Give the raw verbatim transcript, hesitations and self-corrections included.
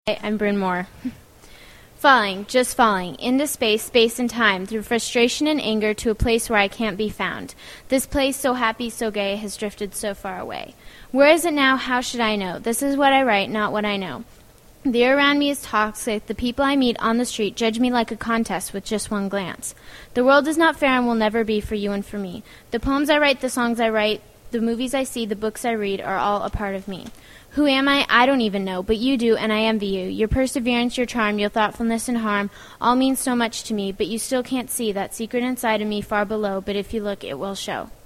I'm Bryn Moore. Falling, just falling, into space, space and time, through frustration and anger to a place where I can't be found. This place, so happy, so gay, has drifted so far away. Where is it now? How should I know? This is what I write, not what I know. The air around me is toxic. The people I meet on the street judge me like a contest with just one glance. The world is not fair and will never be for you and for me. The poems I write, the songs I write, the movies I see, the books I read are all a part of me. Who am I? I don't even know, but you do, and I envy you. Your perseverance, your charm, your thoughtfulness and harm all mean so much to me, but you still can't see that secret inside of me far below, but if you look, it will show.